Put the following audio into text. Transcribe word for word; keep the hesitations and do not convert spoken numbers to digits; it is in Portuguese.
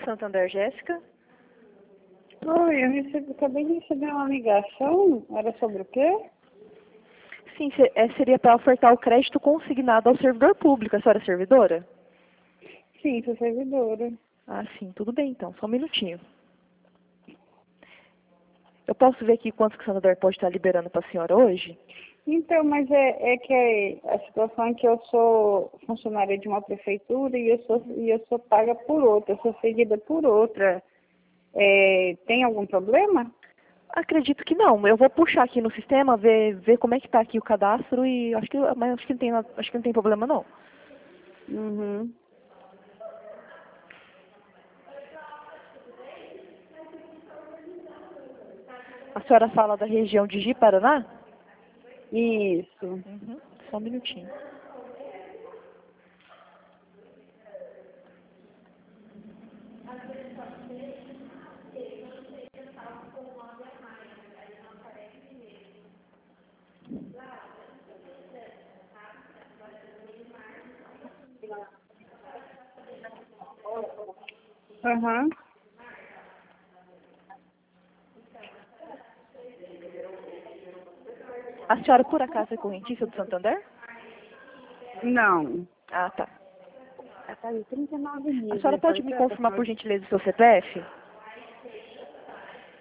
Santander, Jéssica. Oi, eu recebi, acabei de receber uma ligação. Era sobre o quê? Sim, se- é, seria para ofertar o crédito consignado ao servidor público. A senhora é servidora? Sim, sou servidora. Ah, sim, tudo bem então, só um minutinho. Eu posso ver aqui quanto que o Santander pode estar liberando para a senhora hoje? Então, mas é, é que a situação é que eu sou funcionária de uma prefeitura e eu sou, e eu sou paga por outra, eu sou seguida por outra. É, tem algum problema? Acredito que não. Eu vou puxar aqui no sistema, ver, ver como é que está aqui o cadastro e acho que, mas acho que não tem, na- acho que não tem problema não. Uhum. A senhora fala da região de Ji-Paraná? Isso. Uhum. Só um minutinho. Aham. A senhora, por acaso, é correntista do Santander? Não. Ah, tá. Tá aí, trinta e nove mil. A senhora Eu pode falei me pra ela, confirmar, por pessoal. gentileza, o seu C P F?